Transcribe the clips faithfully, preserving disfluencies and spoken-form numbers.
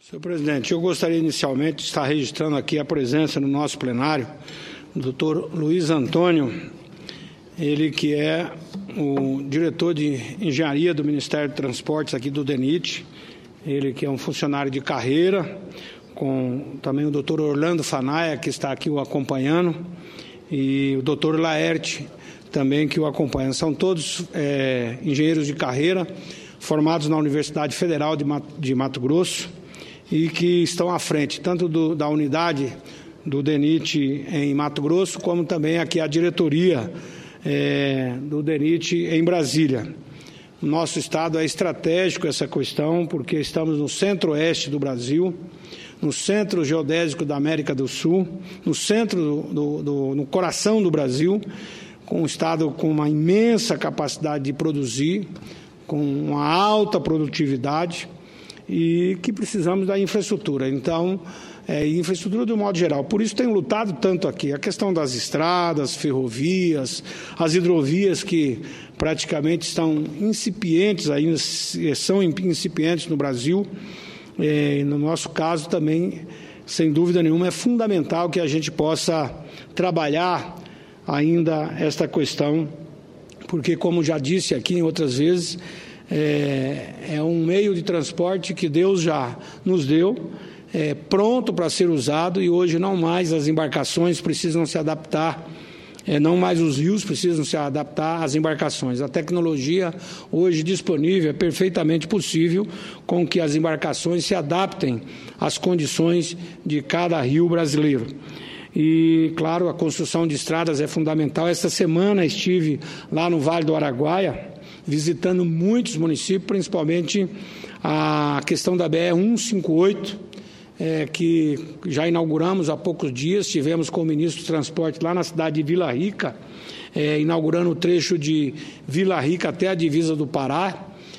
Senhor presidente, eu gostaria inicialmente de estar registrando aqui a presença no nosso plenário do doutor Luiz Antônio, ele que é o diretor de engenharia do Ministério de Transportes aqui do DENIT, ele que é um funcionário de carreira, com também o doutor Orlando Fanaia, que está aqui o acompanhando, e o doutor Laerte, também que o acompanha. São todos é, engenheiros de carreira, formados na Universidade Federal de Mato, de Mato Grosso, e que estão à frente, tanto do, da unidade do DENIT em Mato Grosso, como também aqui a diretoria é, do DENIT em Brasília. O nosso estado é estratégico essa questão, porque estamos no centro-oeste do Brasil, no centro geodésico da América do Sul, no centro, do, do, do, no coração do Brasil, com um estado com uma imensa capacidade de produzir, com uma alta produtividade, e que precisamos da infraestrutura. Então, é, infraestrutura de um modo geral. Por isso tenho lutado tanto aqui. A questão das estradas, ferrovias, as hidrovias que praticamente estão incipientes, ainda são incipientes no Brasil. É, no nosso caso também, sem dúvida nenhuma, é fundamental que a gente possa trabalhar ainda esta questão, porque, como já disse aqui em outras vezes, É, é um meio de transporte que Deus já nos deu, é, pronto para ser usado, e hoje não mais as embarcações precisam se adaptar, é, não mais os rios precisam se adaptar às embarcações. A tecnologia hoje disponível é perfeitamente possível com que as embarcações se adaptem às condições de cada rio brasileiro. E, claro, a construção de estradas é fundamental. Esta semana estive lá no Vale do Araguaia, visitando muitos municípios, principalmente a questão da B R cento e cinquenta e oito, é, que já inauguramos há poucos dias. Tivemos com o ministro do Transporte lá na cidade de Vila Rica, é, inaugurando o trecho de Vila Rica até a divisa do Pará.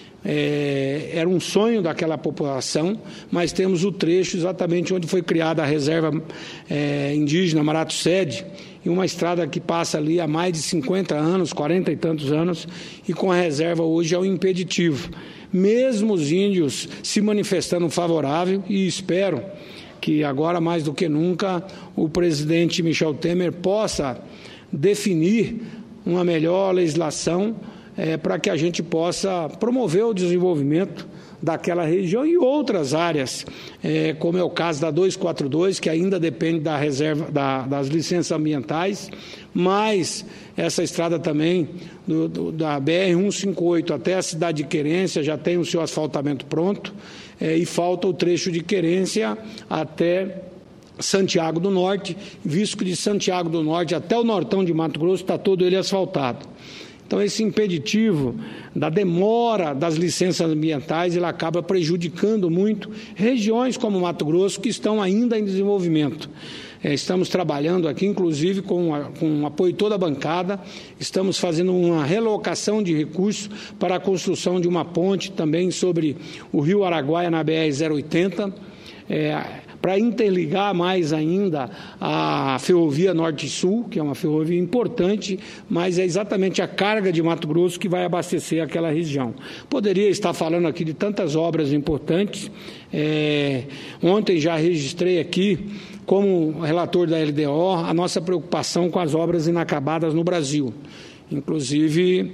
É, era um sonho daquela população, mas temos o trecho exatamente onde foi criada a reserva é, indígena Marato Sede, e uma estrada que passa ali há mais de cinquenta anos, quarenta e tantos anos, e com a reserva hoje é um impeditivo. Mesmo os índios se manifestando favorável, e espero que agora mais do que nunca o presidente Michel Temer possa definir uma melhor legislação É, para que a gente possa promover o desenvolvimento daquela região e outras áreas, é, como é o caso da duzentos e quarenta e dois, que ainda depende da reserva, da, das licenças ambientais, mas essa estrada também, do, do, da B R cento e cinquenta e oito até a cidade de Querência, já tem o seu asfaltamento pronto, é, e falta o trecho de Querência até Santiago do Norte, visto que de Santiago do Norte até o Nortão de Mato Grosso está todo ele asfaltado. Então, esse impeditivo da demora das licenças ambientais, ele acaba prejudicando muito regiões como Mato Grosso, que estão ainda em desenvolvimento. É, estamos trabalhando aqui, inclusive, com, a, com o apoio de toda a bancada, estamos fazendo uma relocação de recursos para a construção de uma ponte também sobre o Rio Araguaia na B R zero oitenta, é, para interligar mais ainda a ferrovia Norte-Sul, que é uma ferrovia importante, mas é exatamente a carga de Mato Grosso que vai abastecer aquela região. Poderia estar falando aqui de tantas obras importantes. É, ontem já registrei aqui, como relator da L D O, a nossa preocupação com as obras inacabadas no Brasil. Inclusive,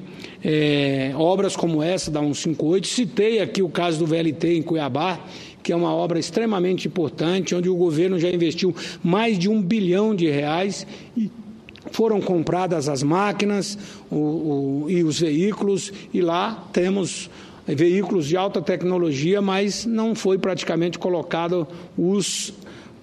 é, obras como essa da cento e cinquenta e oito, citei aqui o caso do V L T em Cuiabá, que é uma obra extremamente importante, onde o governo já investiu mais de um bilhão de reais e foram compradas as máquinas o, o, e os veículos, e lá temos veículos de alta tecnologia, mas não foi praticamente colocado os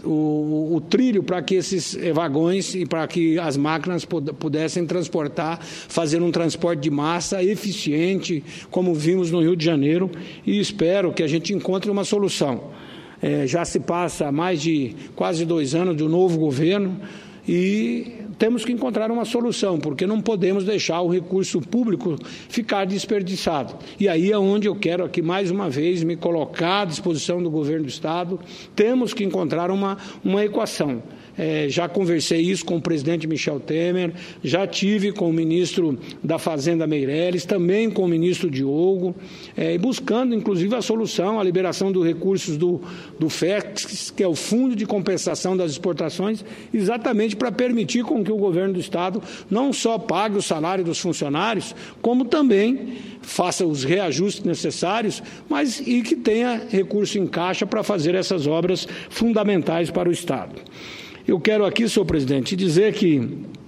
O, o trilho para que esses vagões e para que as máquinas pudessem transportar, fazer um transporte de massa eficiente, como vimos no Rio de Janeiro, e espero que a gente encontre uma solução. É, já se passa mais de quase dois anos do novo governo, e temos que encontrar uma solução, porque não podemos deixar o recurso público ficar desperdiçado. E aí é onde eu quero aqui mais uma vez me colocar à disposição do governo do Estado. Temos que encontrar uma, uma equação. É, já conversei isso com o presidente Michel Temer, já tive com o ministro da Fazenda Meirelles, também com o ministro Diogo, é, buscando inclusive a solução, a liberação dos recursos do, do F E C, que é o Fundo de Compensação das Exportações, exatamente para permitir com que o governo do Estado não só pague o salário dos funcionários, como também faça os reajustes necessários, mas e que tenha recurso em caixa para fazer essas obras fundamentais para o Estado. Eu quero aqui, senhor presidente, dizer que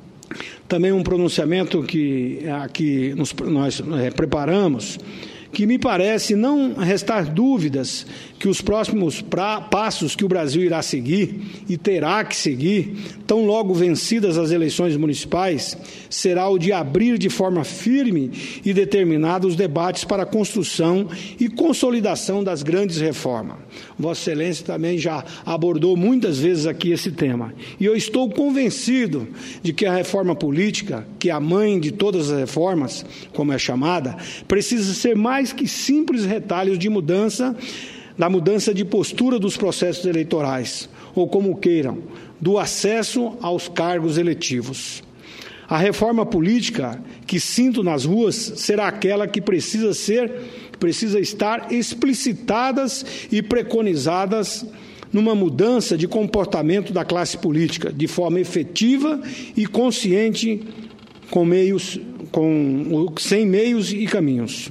também um pronunciamento que aqui nos, nós é, preparamos, que me parece não restar dúvidas que os próximos pra, passos que o Brasil irá seguir e terá que seguir, tão logo vencidas as eleições municipais, será o de abrir de forma firme e determinada os debates para a construção e consolidação das grandes reformas. Vossa Excelência também já abordou muitas vezes aqui esse tema. E eu estou convencido de que a reforma política, que é a mãe de todas as reformas, como é chamada, precisa ser mais que simples retalhos de mudança, da mudança de postura dos processos eleitorais, ou como queiram, do acesso aos cargos eletivos. A reforma política que sinto nas ruas será aquela que precisa ser, precisa estar explicitadas e preconizadas numa mudança de comportamento da classe política, de forma efetiva e consciente, com meios, com, sem meios e caminhos,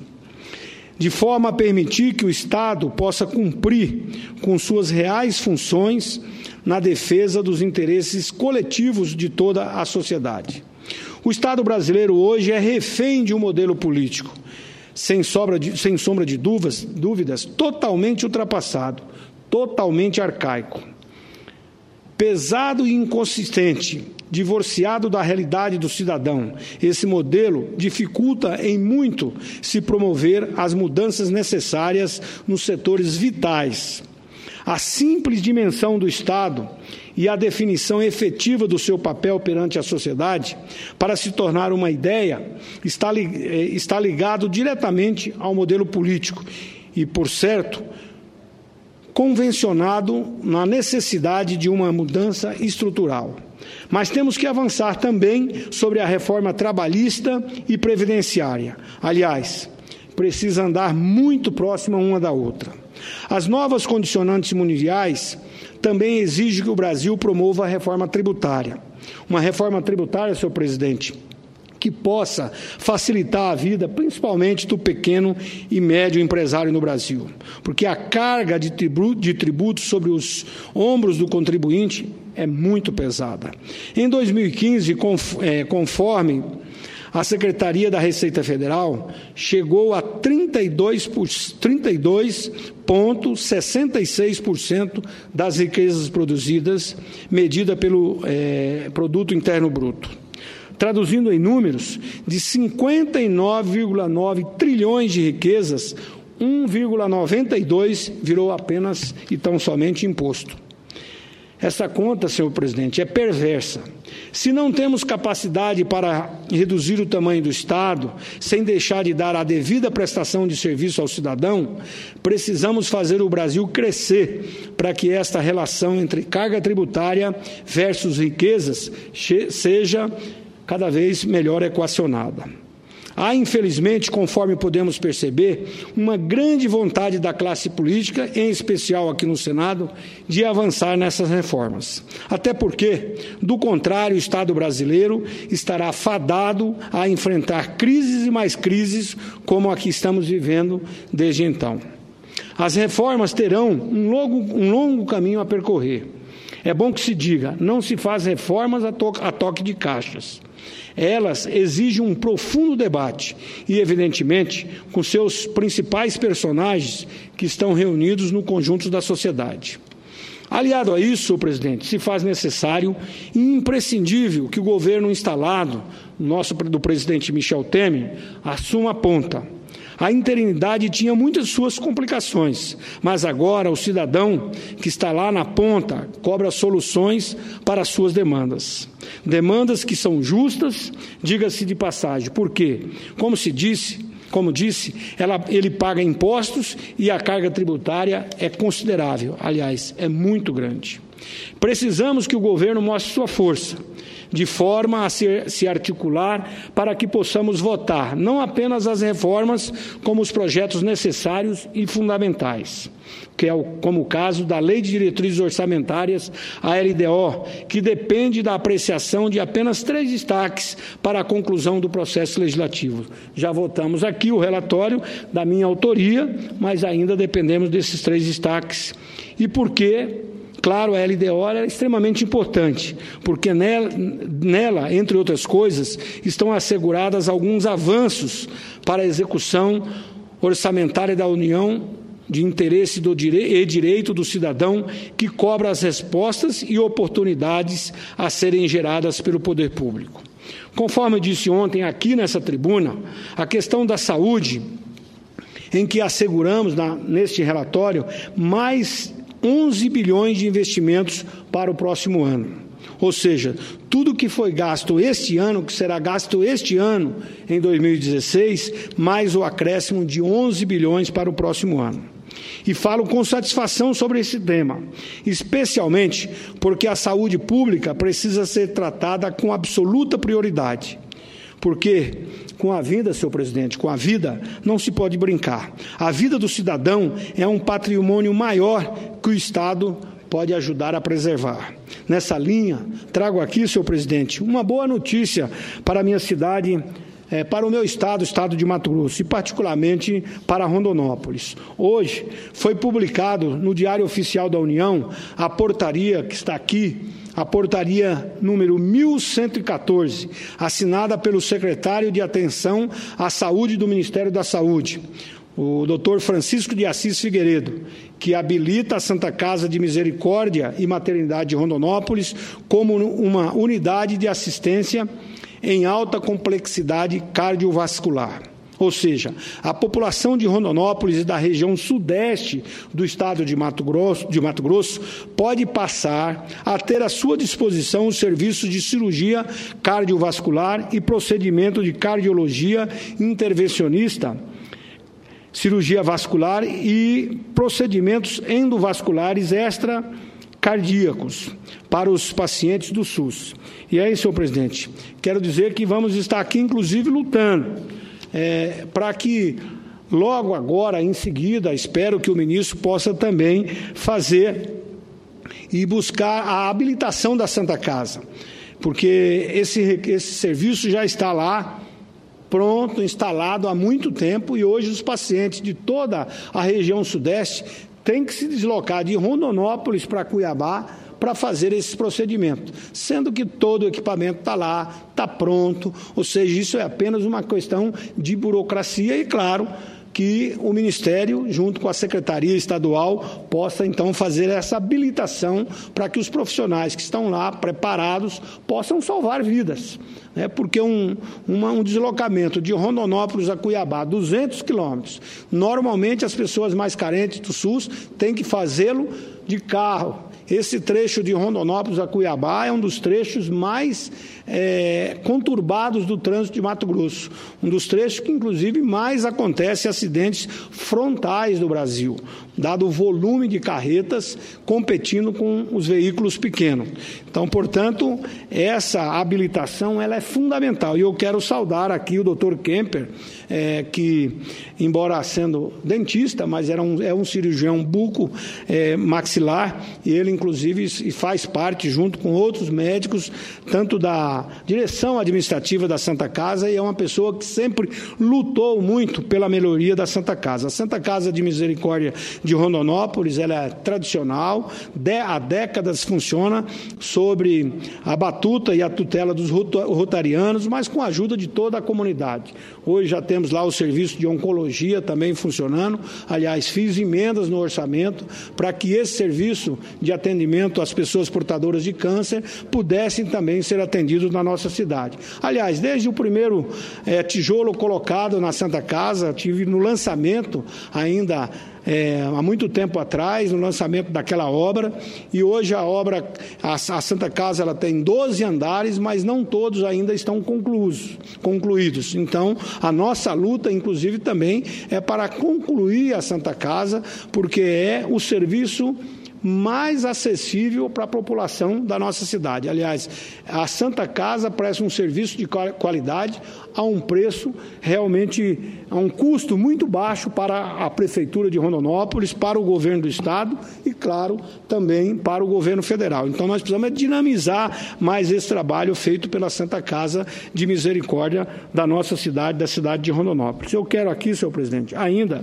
de forma a permitir que o Estado possa cumprir com suas reais funções na defesa dos interesses coletivos de toda a sociedade. O Estado brasileiro hoje é refém de um modelo político, sem, sobra de, sem sombra de dúvidas, dúvidas, totalmente ultrapassado, totalmente arcaico, pesado e inconsistente, divorciado da realidade do cidadão. Esse modelo dificulta em muito se promover as mudanças necessárias nos setores vitais. A simples dimensão do Estado e a definição efetiva do seu papel perante a sociedade, para se tornar uma ideia, está, está ligado diretamente ao modelo político e, por certo, convencionado na necessidade de uma mudança estrutural. Mas temos que avançar também sobre a reforma trabalhista e previdenciária. Aliás, precisa andar muito próxima uma da outra. As novas condicionantes mundiais também exigem que o Brasil promova a reforma tributária. Uma reforma tributária, senhor presidente, que possa facilitar a vida, principalmente do pequeno e médio empresário no Brasil. Porque a carga de tributos sobre os ombros do contribuinte é muito pesada. Em dois mil e quinze, conforme a Secretaria da Receita Federal, chegou a trinta e dois vírgula sessenta e seis por cento das riquezas produzidas, medida pelo é, Produto Interno Bruto. Traduzindo em números, de cinquenta e nove vírgula nove trilhões de riquezas, um vírgula noventa e dois virou apenas e tão somente imposto. Essa conta, senhor presidente, é perversa. Se não temos capacidade para reduzir o tamanho do Estado, sem deixar de dar a devida prestação de serviço ao cidadão, precisamos fazer o Brasil crescer para que esta relação entre carga tributária versus riquezas seja cada vez melhor equacionada. Há, infelizmente, conforme podemos perceber, uma grande vontade da classe política, em especial aqui no Senado, de avançar nessas reformas. Até porque, do contrário, o Estado brasileiro estará fadado a enfrentar crises e mais crises, como a que estamos vivendo desde então. As reformas terão um longo, um longo caminho a percorrer. É bom que se diga, não se faz reformas a, to- a toque de caixas. Elas exigem um profundo debate e, evidentemente, com seus principais personagens que estão reunidos no conjunto da sociedade. Aliado a isso, senhor presidente, se faz necessário e imprescindível que o governo instalado, nosso do presidente Michel Temer, assuma a ponta. A interinidade tinha muitas suas complicações, mas agora o cidadão que está lá na ponta cobra soluções para as suas demandas. Demandas que são justas, diga-se de passagem, porque, como se disse, como disse, ela, ele paga impostos e a carga tributária é considerável, aliás, é muito grande. Precisamos que o governo mostre sua força, de forma a se, se articular para que possamos votar não apenas as reformas, como os projetos necessários e fundamentais, que é o, como o caso da Lei de Diretrizes Orçamentárias, a L D O, que depende da apreciação de apenas três destaques para a conclusão do processo legislativo. Já votamos aqui o relatório da minha autoria, mas ainda dependemos desses três destaques. E por quê? Claro, a L D O é extremamente importante, porque nela, nela, entre outras coisas, estão asseguradas alguns avanços para a execução orçamentária da União de interesse do dire... e direito do cidadão que cobra as respostas e oportunidades a serem geradas pelo poder público. Conforme eu disse ontem aqui nessa tribuna, a questão da saúde, em que asseguramos na, neste relatório mais onze bilhões de investimentos para o próximo ano. Ou seja, tudo que foi gasto este ano, que será gasto este ano, em dois mil e dezesseis, mais o acréscimo de onze bilhões para o próximo ano. E falo com satisfação sobre esse tema, especialmente porque a saúde pública precisa ser tratada com absoluta prioridade. Porque com a vida, senhor presidente, com a vida não se pode brincar. A vida do cidadão é um patrimônio maior que o Estado pode ajudar a preservar. Nessa linha, trago aqui, senhor presidente, uma boa notícia para a minha cidade, é, para o meu estado, o estado de Mato Grosso, e particularmente para Rondonópolis. Hoje foi publicado no Diário Oficial da União a portaria que está aqui, a portaria número mil cento e quatorze, assinada pelo secretário de Atenção à Saúde do Ministério da Saúde, o doutor Francisco de Assis Figueiredo, que habilita a Santa Casa de Misericórdia e Maternidade de Rondonópolis como uma unidade de assistência em alta complexidade cardiovascular. Ou seja, a população de Rondonópolis e da região sudeste do estado de Mato Grosso, de Mato Grosso pode passar a ter à sua disposição os serviços de cirurgia cardiovascular e procedimento de cardiologia intervencionista, cirurgia vascular e procedimentos endovasculares extracardíacos para os pacientes do SUS. E aí, senhor presidente, quero dizer que vamos estar aqui, inclusive, lutando É, para que logo agora, em seguida, espero que o ministro possa também fazer e buscar a habilitação da Santa Casa, porque esse, esse serviço já está lá, pronto, instalado há muito tempo, e hoje os pacientes de toda a região sudeste têm que se deslocar de Rondonópolis para Cuiabá para fazer esses procedimentos, sendo que todo o equipamento está lá, está pronto, ou seja, isso é apenas uma questão de burocracia e, claro, que o Ministério, junto com a Secretaria Estadual, possa, então, fazer essa habilitação para que os profissionais que estão lá preparados possam salvar vidas. Né? Porque um, uma, um deslocamento de Rondonópolis a Cuiabá, duzentos quilômetros, normalmente as pessoas mais carentes do SUS têm que fazê-lo de carro. Esse trecho de Rondonópolis a Cuiabá é um dos trechos mais é, conturbados do trânsito de Mato Grosso, um dos trechos que, inclusive, mais acontece acidentes frontais do Brasil, dado o volume de carretas competindo com os veículos pequenos. Então, portanto, essa habilitação ela é fundamental. E eu quero saudar aqui o doutor Kemper, é, que, embora sendo dentista, mas era um, é um cirurgião buco é, maxilar, e ele, inclusive, faz parte, junto com outros médicos, tanto da direção administrativa da Santa Casa, e é uma pessoa que sempre lutou muito pela melhoria da Santa Casa. A Santa Casa de Misericórdia de Rondonópolis, ela é tradicional, há décadas funciona sobre a batuta e a tutela dos rotarianos, mas com a ajuda de toda a comunidade. Hoje já temos lá o serviço de oncologia também funcionando. Aliás, fiz emendas no orçamento para que esse serviço de atendimento às pessoas portadoras de câncer pudessem também ser atendidos na nossa cidade. Aliás, desde o primeiro é, tijolo colocado na Santa Casa, tive no lançamento ainda É, há muito tempo atrás, no lançamento daquela obra, e hoje a obra, a, a Santa Casa, ela tem doze andares, mas não todos ainda estão concluídos, concluídos. Então, a nossa luta, inclusive, também é para concluir a Santa Casa, porque é o serviço mais acessível para a população da nossa cidade. Aliás, a Santa Casa presta um serviço de qualidade a um preço realmente, a um custo muito baixo para a Prefeitura de Rondonópolis, para o governo do Estado e, claro, também para o governo federal. Então, nós precisamos dinamizar mais esse trabalho feito pela Santa Casa de Misericórdia da nossa cidade, da cidade de Rondonópolis. Eu quero aqui, senhor presidente, ainda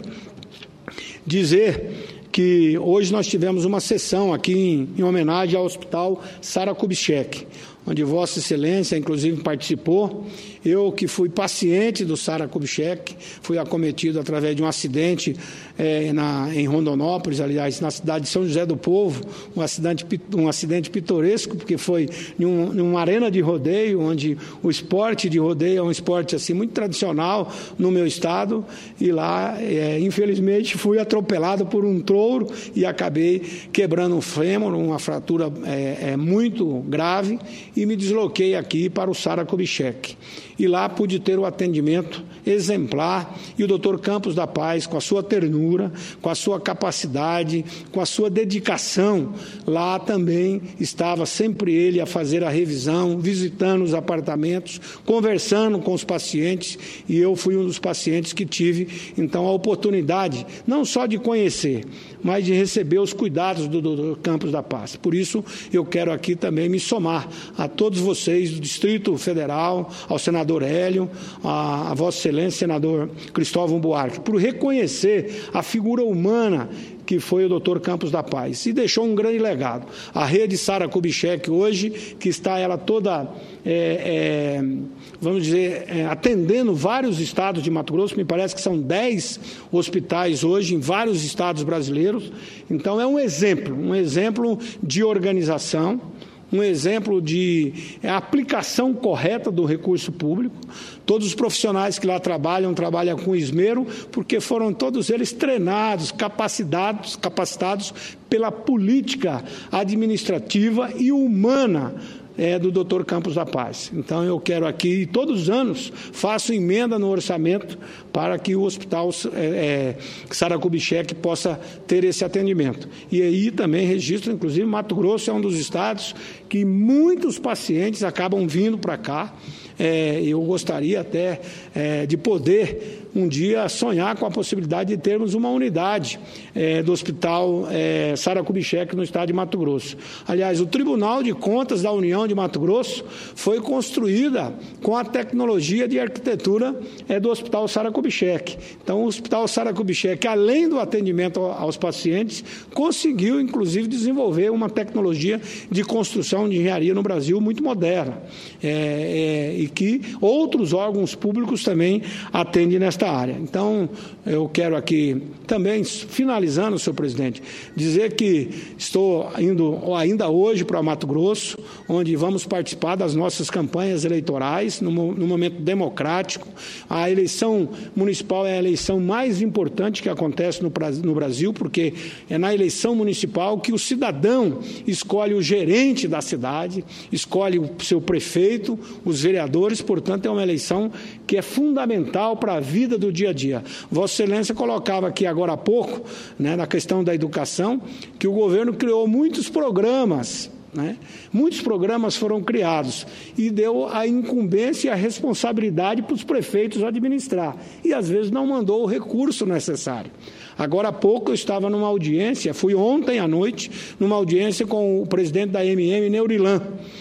dizer que hoje nós tivemos uma sessão aqui em, em homenagem ao Hospital Sara Kubitschek, onde Vossa Excelência, inclusive, participou. Eu, que fui paciente do Sara Kubitschek, fui acometido através de um acidente é, na, em Rondonópolis, aliás, na cidade de São José do Povo, um acidente, um acidente pitoresco, porque foi em, um, em uma arena de rodeio, onde o esporte de rodeio é um esporte assim, muito tradicional no meu estado, e lá, é, infelizmente, fui atropelado por um touro e acabei quebrando um fêmur, uma fratura é, é, muito grave, e me desloquei aqui para o Sara Kubitschek. E lá pude ter o atendimento exemplar, e o doutor Campos da Paz, com a sua ternura, com a sua capacidade, com a sua dedicação, lá também estava sempre ele a fazer a revisão, visitando os apartamentos, conversando com os pacientes, e eu fui um dos pacientes que tive, então, a oportunidade, não só de conhecer, mas de receber os cuidados do doutor Campos da Paz. Por isso, eu quero aqui também me somar a todos vocês do Distrito Federal, ao senador Hélio, a, a Vossa Excelência, senador Cristóvão Buarque, por reconhecer a figura humana que foi o doutor Campos da Paz, e deixou um grande legado. A rede Sara Kubitschek hoje, que está ela toda, é, é, vamos dizer, é, atendendo vários estados de Mato Grosso, me parece que são dez hospitais hoje em vários estados brasileiros, então é um exemplo, um exemplo de organização, um exemplo de aplicação correta do recurso público. Todos os profissionais que lá trabalham, trabalham com esmero, porque foram todos eles treinados, capacitados, capacitados pela política administrativa e humana É, do doutor Campos da Paz. Então, eu quero aqui, todos os anos, faço emenda no orçamento para que o hospital é, é, Sara Kubitschek possa ter esse atendimento. E aí também registro, inclusive, Mato Grosso é um dos estados que muitos pacientes acabam vindo para cá. É, eu gostaria até é, de poder um dia sonhar com a possibilidade de termos uma unidade é, do Hospital é, Sara Kubitschek no estado de Mato Grosso. Aliás, o Tribunal de Contas da União de Mato Grosso foi construída com a tecnologia de arquitetura é, do Hospital Sara Kubitschek. Então, o Hospital Sara Kubitschek, além do atendimento aos pacientes, conseguiu, inclusive, desenvolver uma tecnologia de construção de engenharia no Brasil muito moderna. É, é, e que outros órgãos públicos também atendem nesta área. Então, eu quero aqui também, finalizando, senhor presidente, dizer que estou indo ainda hoje para Mato Grosso, onde vamos participar das nossas campanhas eleitorais, num, num momento democrático. A eleição municipal é a eleição mais importante que acontece no, no Brasil, porque é na eleição municipal que o cidadão escolhe o gerente da cidade, escolhe o seu prefeito, os vereadores, portanto, é uma eleição que é fundamental para a vida do dia a dia. Vossa Excelência colocava aqui agora há pouco, né, na questão da educação, que o governo criou muitos programas, né? Muitos programas foram criados e deu a incumbência e a responsabilidade para os prefeitos administrar, e às vezes não mandou o recurso necessário. Agora há pouco eu estava numa audiência, fui ontem à noite, numa audiência com o presidente da M M, Neurilan,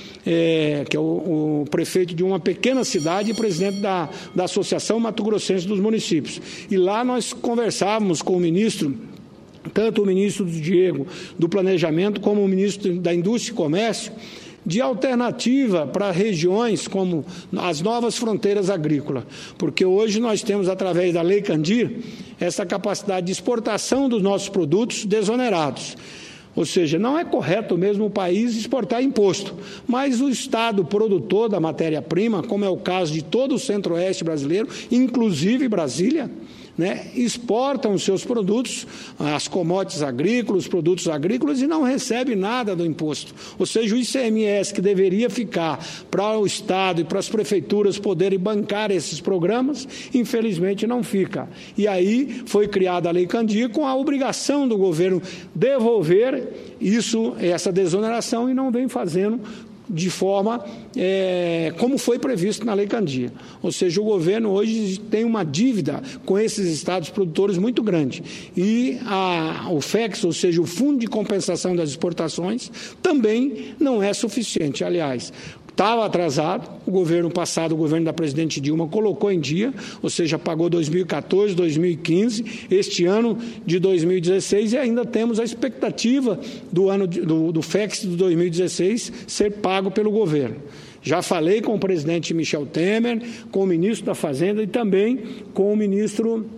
É, que é o, o prefeito de uma pequena cidade e presidente da, da Associação Mato Grossense dos Municípios. E lá nós conversávamos com o ministro tanto o ministro Diego do Planejamento como o ministro da Indústria e Comércio, de alternativa para regiões como as novas fronteiras agrícolas, porque hoje nós temos, através da Lei Candir, essa capacidade de exportação dos nossos produtos desonerados. Ou seja, não é correto mesmo o país exportar imposto, mas o Estado produtor da matéria-prima, como é o caso de todo o centro-oeste brasileiro, inclusive Brasília, né, exportam os seus produtos, as commodities agrícolas, os produtos agrícolas, e não recebe nada do imposto. Ou seja, o I C M S, que deveria ficar para o Estado e para as prefeituras poderem bancar esses programas, infelizmente não fica. E aí foi criada a Lei Candir com a obrigação do governo devolver isso, essa desoneração, e não vem fazendo de forma é, como foi previsto na Lei Candir. Ou seja, o governo hoje tem uma dívida com esses estados produtores muito grande. E a, o F E X, ou seja, o Fundo de Compensação das Exportações, também não é suficiente. Aliás, estava atrasado, o governo passado, o governo da presidente Dilma, colocou em dia, ou seja, pagou dois mil e quatorze, dois mil e quinze, este ano de dois mil e dezesseis, e ainda temos a expectativa do, ano de, do, do F E X de dois mil e dezesseis ser pago pelo governo. Já falei com o presidente Michel Temer, com o ministro da Fazenda e também com o ministro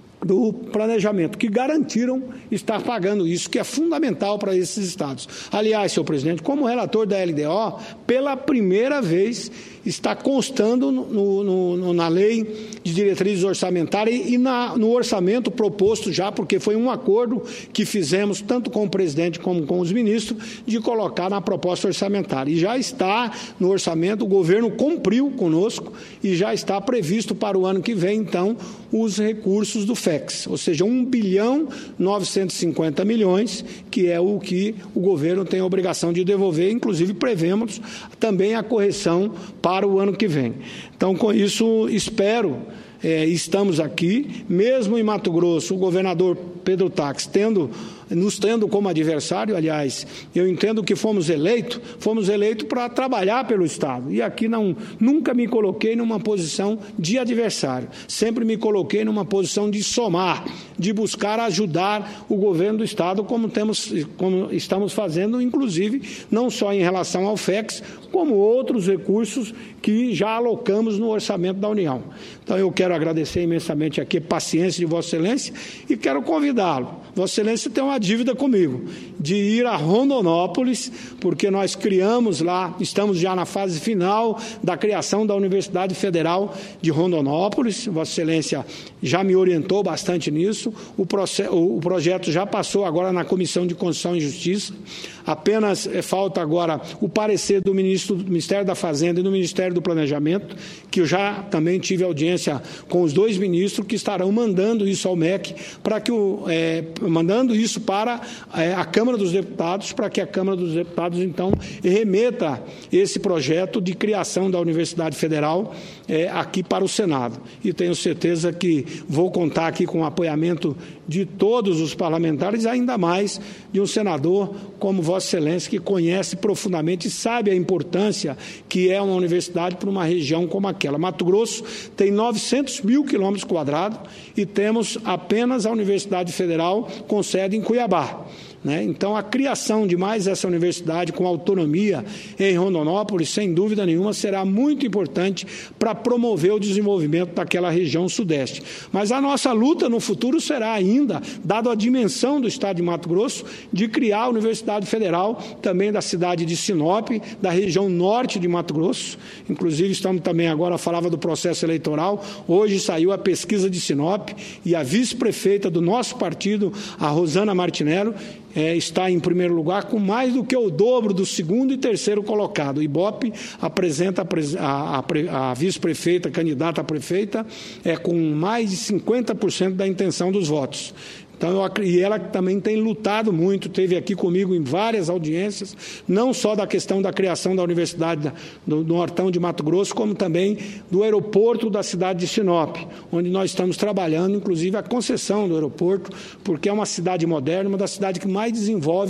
do Planejamento, que garantiram estar pagando isso, que é fundamental para esses estados. Aliás, senhor presidente, como relator da L D O, pela primeira vez está constando no, no, no, na lei de diretrizes orçamentárias e na, no orçamento proposto já, porque foi um acordo que fizemos tanto com o presidente como com os ministros, de colocar na proposta orçamentária. E já está no orçamento, o governo cumpriu conosco e já está previsto para o ano que vem, então, os recursos do F E X, ou seja, um bilhão novecentos e cinquenta milhões, que é o que o governo tem a obrigação de devolver, inclusive prevemos também a correção para o ano que vem. Então, com isso, espero, é, estamos aqui, mesmo em Mato Grosso, o governador Pedro Taques tendo, nos tendo como adversário, aliás, eu entendo que fomos eleitos, fomos eleitos para trabalhar pelo Estado, e aqui não, nunca me coloquei numa posição de adversário, sempre me coloquei numa posição de somar, de buscar ajudar o governo do Estado, como, temos, como estamos fazendo, inclusive, não só em relação ao F E X, como outros recursos que já alocamos no orçamento da União. Então, eu quero agradecer imensamente aqui a paciência de Vossa Excelência e quero convidá-lo. Vossa Excelência tem uma dívida comigo, de ir a Rondonópolis, porque nós criamos lá, estamos já na fase final da criação da Universidade Federal de Rondonópolis. Vossa Excelência já me orientou bastante nisso. O, processo, o projeto já passou agora na Comissão de Constituição e Justiça. Apenas é, falta agora o parecer do, ministro, do Ministério da Fazenda e do Ministério do Planejamento, que eu já também tive audiência com os dois ministros, que estarão mandando isso ao M E C, para que o, é, mandando isso para é, a Câmara dos Deputados, para que a Câmara dos Deputados, então, remeta esse projeto de criação da Universidade Federal é, aqui para o Senado. E tenho certeza que vou contar aqui com o apoiamento de todos os parlamentares, ainda mais de um senador como Vossa Excelência, que conhece profundamente e sabe a importância que é uma universidade para uma região como aquela. Mato Grosso tem novecentos mil quilômetros quadrados e temos apenas a Universidade Federal com sede em Cuiabá. Né? Então, a criação de mais essa universidade com autonomia em Rondonópolis, sem dúvida nenhuma, será muito importante para promover o desenvolvimento daquela região sudeste. Mas a nossa luta no futuro será ainda, dado a dimensão do Estado de Mato Grosso, de criar a Universidade Federal, também da cidade de Sinop, da região norte de Mato Grosso. Inclusive, estamos também agora, falava do processo eleitoral, hoje saiu a pesquisa de Sinop e a vice-prefeita do nosso partido, a Rosana Martinello, É, está em primeiro lugar com mais do que o dobro do segundo e terceiro colocado. O Ibope apresenta a, a, a vice-prefeita, candidata a prefeita, é, com mais de cinquenta por cento da intenção dos votos. Então, eu, e ela também tem lutado muito, esteve aqui comigo em várias audiências, não só da questão da criação da Universidade do, do Nortão de Mato Grosso, como também do aeroporto da cidade de Sinop, onde nós estamos trabalhando, inclusive, a concessão do aeroporto, porque é uma cidade moderna, uma das cidades que mais desenvolve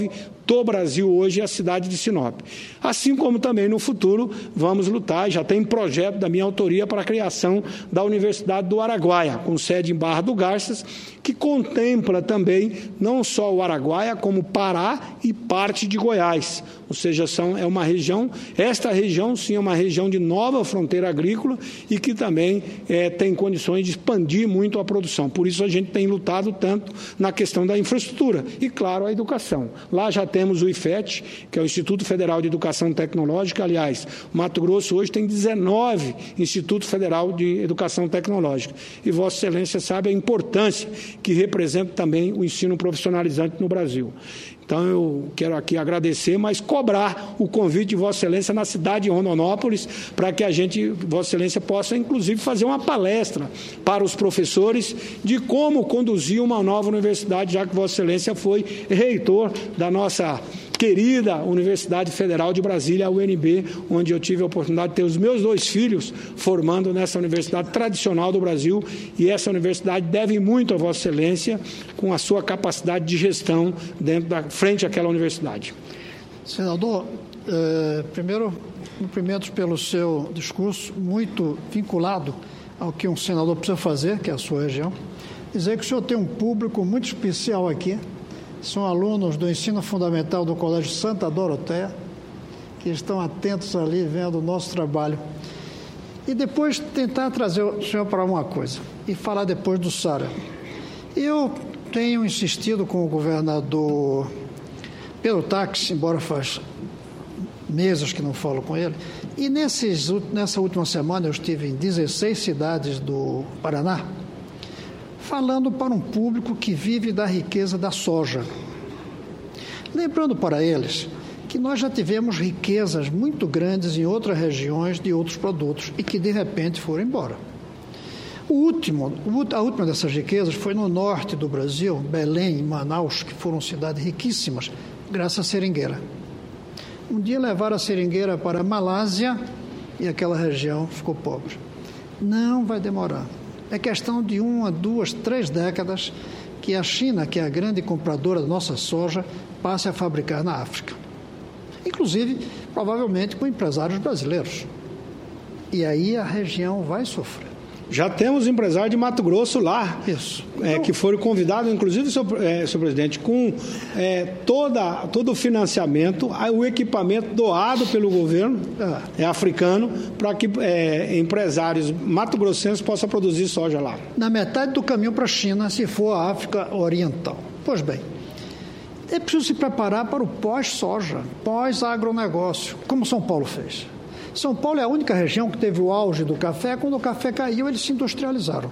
do Brasil hoje é a cidade de Sinop. Assim como também no futuro vamos lutar, já tem projeto da minha autoria para a criação da Universidade do Araguaia, com sede em Barra do Garças, que contempla também não só o Araguaia, como Pará e parte de Goiás. Ou seja, são, é uma região, esta região sim é uma região de nova fronteira agrícola e que também é, tem condições de expandir muito a produção. Por isso a gente tem lutado tanto na questão da infraestrutura e, claro, a educação. Lá já temos o I F E T, que é o Instituto Federal de Educação Tecnológica. Aliás, o Mato Grosso hoje tem dezenove Institutos Federal de Educação Tecnológica. E Vossa Excelência sabe a importância que representa também o ensino profissionalizante no Brasil. Então, eu quero aqui agradecer, mas cobrar o convite de Vossa Excelência na cidade de Rondonópolis, para que a gente, Vossa Excelência, possa, inclusive, fazer uma palestra para os professores de como conduzir uma nova universidade, já que Vossa Excelência foi reitor da nossa querida Universidade Federal de Brasília, a U N B, onde eu tive a oportunidade de ter os meus dois filhos formando nessa universidade tradicional do Brasil, e essa universidade deve muito a Vossa Excelência com a sua capacidade de gestão dentro da frente àquela universidade. Senador, eh, primeiro, cumprimentos pelo seu discurso, muito vinculado ao que um senador precisa fazer, que é a sua região. Dizer que o senhor tem um público muito especial aqui, são alunos do ensino fundamental do Colégio Santa Doroteia, que estão atentos ali, vendo o nosso trabalho. E depois tentar trazer o senhor para uma coisa, e falar depois do SARA. Eu tenho insistido com o governador Pedro Táxi, embora faz meses que não falo com ele, e nesses, nessa última semana eu estive em dezesseis cidades do Paraná, falando para um público que vive da riqueza da soja. Lembrando para eles que nós já tivemos riquezas muito grandes em outras regiões de outros produtos e que, de repente, foram embora. O último, a última dessas riquezas foi no norte do Brasil, Belém e Manaus, que foram cidades riquíssimas, graças à seringueira. Um dia levaram a seringueira para a Malásia e aquela região ficou pobre. Não vai demorar. É questão de uma, duas, três décadas que a China, que é a grande compradora da nossa soja, passe a fabricar na África. Inclusive, provavelmente com empresários brasileiros. E aí a região vai sofrer. Já temos empresários de Mato Grosso lá, Isso. É, então, que foram convidados, inclusive, senhor, é, senhor presidente, com é, toda, todo o financiamento, o equipamento doado pelo governo é, é africano, para que é, empresários mato-grossenses possam produzir soja lá. Na metade do caminho para a China, se for a África Oriental. Pois bem, é preciso se preparar para o pós-soja, pós-agronegócio, como São Paulo fez. São Paulo é a única região que teve o auge do café. Quando o café caiu, eles se industrializaram.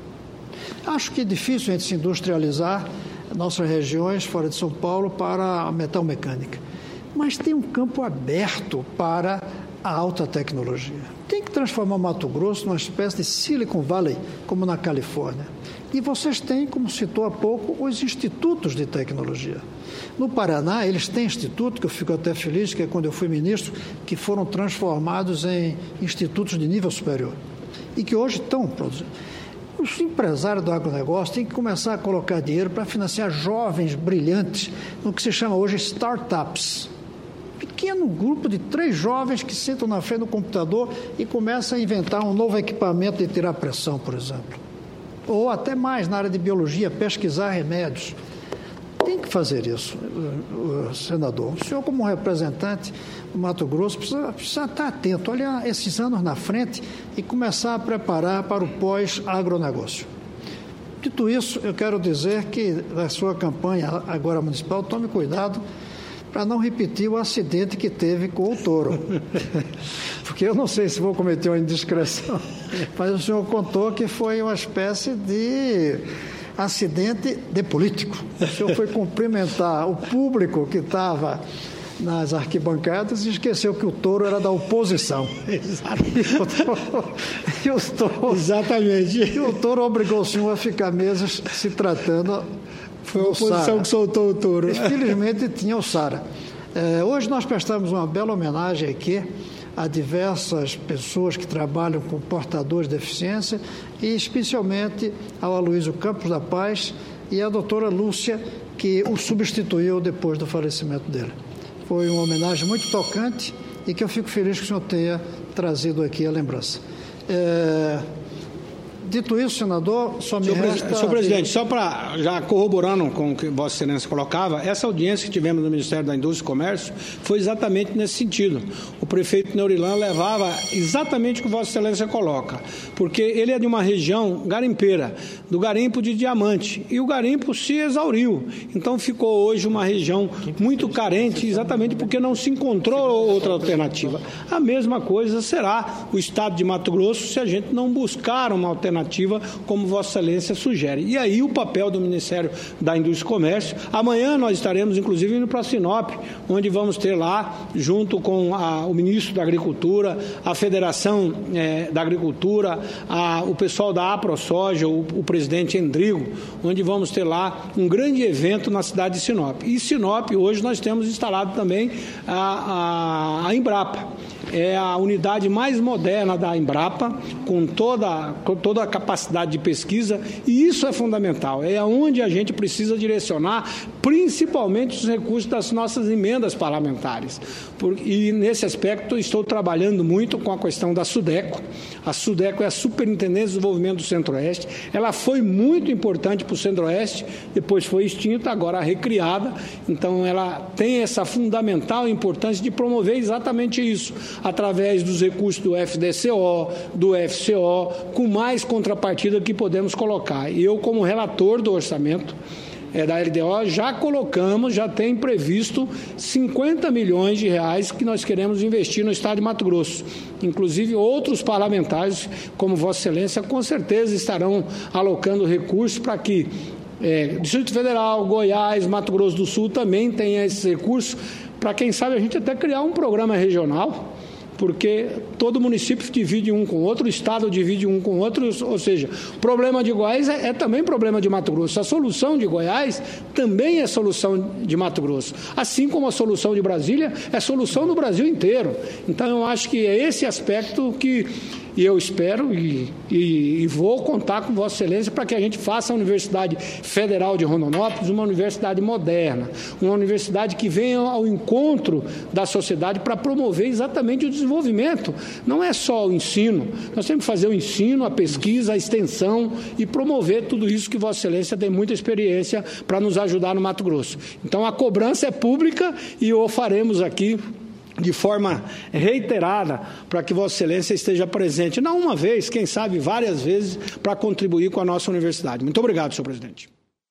Acho que é difícil a gente se industrializar nossas regiões fora de São Paulo para a metal mecânica. Mas tem um campo aberto para a alta tecnologia. Tem que transformar Mato Grosso numa espécie de Silicon Valley, como na Califórnia. E vocês têm, como citou há pouco, os institutos de tecnologia. No Paraná, eles têm instituto, que eu fico até feliz, que é quando eu fui ministro, que foram transformados em institutos de nível superior e que hoje estão produzindo. Os empresários do agronegócio têm que começar a colocar dinheiro para financiar jovens brilhantes no que se chama hoje startups. Pequeno grupo de três jovens que sentam na frente do computador e começam a inventar um novo equipamento de tirar pressão, por exemplo. Ou até mais na área de biologia, pesquisar remédios. Tem que fazer isso, senador. O senhor, como representante do Mato Grosso, precisa, precisa estar atento, olhar esses anos na frente e começar a preparar para o pós-agronegócio. Dito isso, eu quero dizer que na sua campanha agora municipal, tome cuidado para não repetir o acidente que teve com o touro. Porque eu não sei se vou cometer uma indiscrição, mas o senhor contou que foi uma espécie de acidente de político. O senhor foi cumprimentar o público que estava nas arquibancadas e esqueceu que o touro era da oposição. E o touro, Exatamente. E o touro obrigou o senhor a ficar meses se tratando. Foi a oposição que soltou o touro. Infelizmente tinha o SARA. É, hoje nós prestamos uma bela homenagem aqui a diversas pessoas que trabalham com portadores de deficiência e especialmente ao Aloysio Campos da Paz e à doutora Lúcia, que o substituiu depois do falecimento dele. Foi uma homenagem muito tocante e que eu fico feliz que o senhor tenha trazido aqui a lembrança. É... Dito isso, senador, só me senhor resta... Senhor presidente, só para, já corroborando com o que Vossa Excelência colocava, essa audiência que tivemos no Ministério da Indústria e Comércio foi exatamente nesse sentido. O prefeito Neurilan levava exatamente o que Vossa Excelência coloca, porque ele é de uma região garimpeira, do garimpo de diamante, e o garimpo se exauriu. Então ficou hoje uma região muito carente, exatamente porque não se encontrou outra alternativa. A mesma coisa será o estado de Mato Grosso se a gente não buscar uma alternativa como Vossa Excelência sugere. E aí o papel do Ministério da Indústria e Comércio. Amanhã nós estaremos, inclusive, indo para Sinop, onde vamos ter lá, junto com a, o Ministro da Agricultura, a Federação eh, da Agricultura, a, o pessoal da AproSoja, o, o presidente Endrigo, onde vamos ter lá um grande evento na cidade de Sinop. E Sinop, hoje, nós temos instalado também a, a, a Embrapa. É a unidade mais moderna da Embrapa, com toda, com toda a capacidade de pesquisa, e isso é fundamental, é onde a gente precisa direcionar principalmente os recursos das nossas emendas parlamentares. Por, e nesse aspecto estou trabalhando muito com a questão da SUDECO. A SUDECO é a Superintendência de Desenvolvimento do Centro-Oeste, ela foi muito importante para o Centro-Oeste, depois foi extinta, agora recriada, então ela tem essa fundamental importância de promover exatamente isso, através dos recursos do F D C O, do F C O, com mais contrapartida que podemos colocar. E eu, como relator do orçamento é, da L D O, já colocamos, já tem previsto cinquenta milhões de reais que nós queremos investir no estado de Mato Grosso. Inclusive, outros parlamentares, como Vossa Excelência, com certeza estarão alocando recursos para que é, Distrito Federal, Goiás, Mato Grosso do Sul também tenha esses recursos, para quem sabe a gente até criar um programa regional, porque todo município divide um com o outro, o estado divide um com o outro, ou seja, o problema de Goiás é, é também problema de Mato Grosso. A solução de Goiás também é solução de Mato Grosso, assim como a solução de Brasília é solução do Brasil inteiro. Então, eu acho que é esse aspecto que e eu espero e, e, e vou contar com Vossa Excelência para que a gente faça a Universidade Federal de Rondonópolis uma universidade moderna, uma universidade que venha ao encontro da sociedade para promover exatamente o desenvolvimento. Não é só o ensino, nós temos que fazer o ensino, a pesquisa, a extensão e promover tudo isso que Vossa Excelência tem muita experiência para nos ajudar no Mato Grosso. Então, a cobrança é pública e o faremos aqui de forma reiterada, para que Vossa Excelência esteja presente, não uma vez, quem sabe várias vezes, para contribuir com a nossa universidade. Muito obrigado, senhor presidente.